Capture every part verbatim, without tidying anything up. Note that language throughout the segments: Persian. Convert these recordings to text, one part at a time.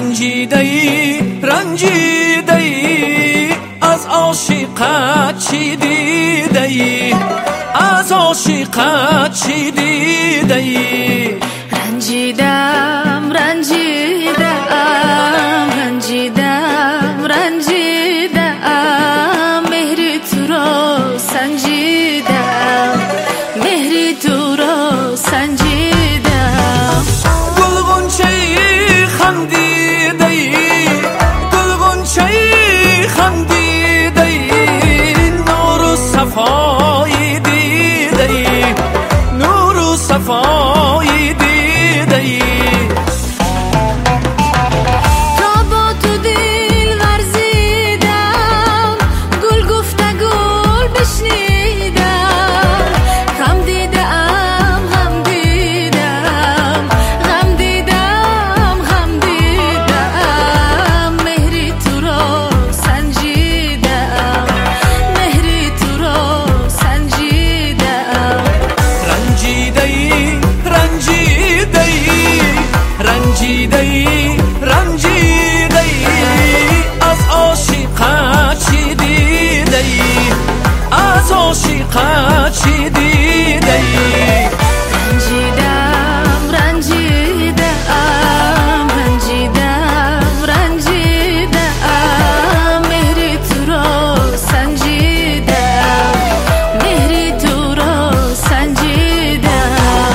رنجیده ای رنجیده ای از عاشقت چی دیده ای از عاشقت چی دیده ای رنجیدم رنجیدم رنجیدم رنجیدم مهری تو رو سنجیدم مهری تو رو سنجیدم گل غنچه‌ای خندیده ای گل غنچه‌ای خندیده ای نور و صفایی دیده ای نور و صفایی دیده ای تا با تو دل ورزیدم گل گفته گل بشنیدم غم دیدم غم دیدم غم دیدم غم دیدم مهری تو رو سنجیدم مهری تو رو سنجیدم رنجیده ای رنجیده ای رنجیده ای رنجیده ای از عاشقت چی دیده ای از عاشقت چی دیده ای رنجیدم رنجیدم رنجیدم رنجیدم مهری تو رو سنجیدم مهری تو رو سنجیدم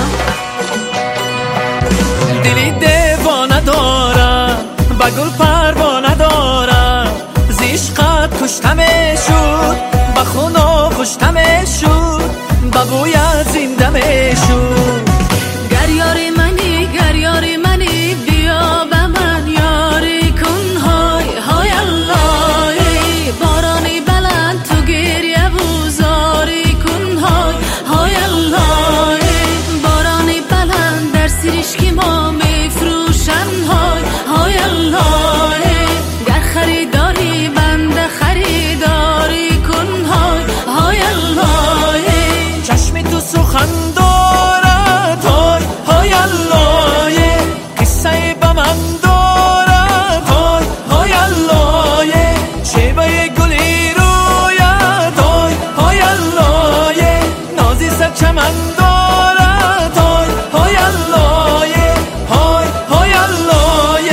دلی دیوانه دارم با گل پروانه دارم زیشقت کشتمه شد با خونا کشتمه شد با بویت زندمه شد گر یاری منی گر یاری منی بیا به من یاری کن های های الله بارانی بلند تو گریه و زاری کن های های الله بارانی بلند در سرشکی ما میفروشن های های الله گر خریداری بنده خریداری کن های های الله چشم تو سخن دارد های های الله قصه به من دارد های های الله شیبه گلی روید های های الله نازی سر چمن دارد های های الله های های الله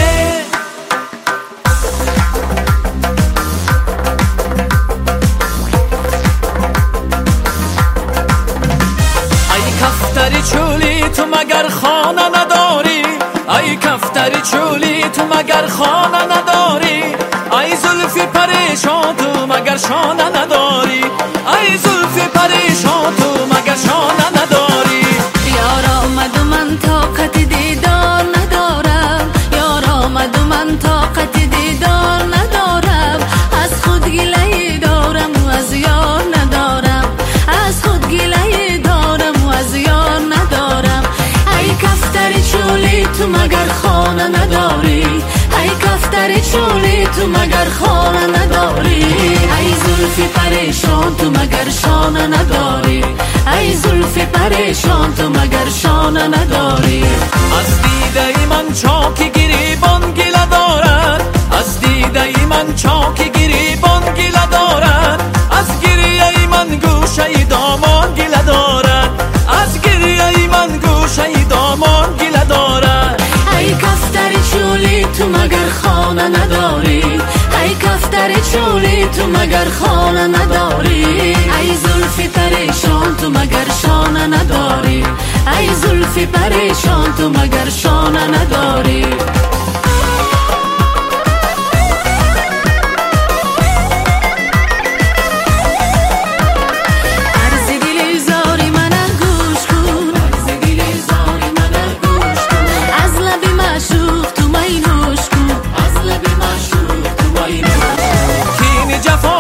ای کفتری چولی تو مگر خانه نداری ای کفتری چولی تو مگر خانه نداری ای زلفی پریشان تو مگر شانه نداری ای زلفی پریشان تو مگر شانه نداری یار آمد و من طاقت دیدار ندارم یار آمد و من طاقت دیدار ندارم از خود گله دارم و از یار ندارم از خود گله دارم و از یار ندارم ای کفتر چولی تو مگر خانه نداری ای کفتر چولی تو مگر خانه نداری ای زلفی پریشان تو مگر شانه نداری ای زلفی پریشان تو مگر شانه نداری از دیده ای من چاکی گریبان گله دارد از دیده ای من چاکی گریبان گله دارد از گریه ای من گوشه ای دامان گله دارد از گریه ای من گوشه ای دامان گله دارد ای کفتر چولی تو مگر خانه نداری ای کفتر چولی تو مگر خانه نداری ای زلفی پریشان تو مگر شانه نداری ای زلفی پریشان تو مگر شانه نداری کین جفا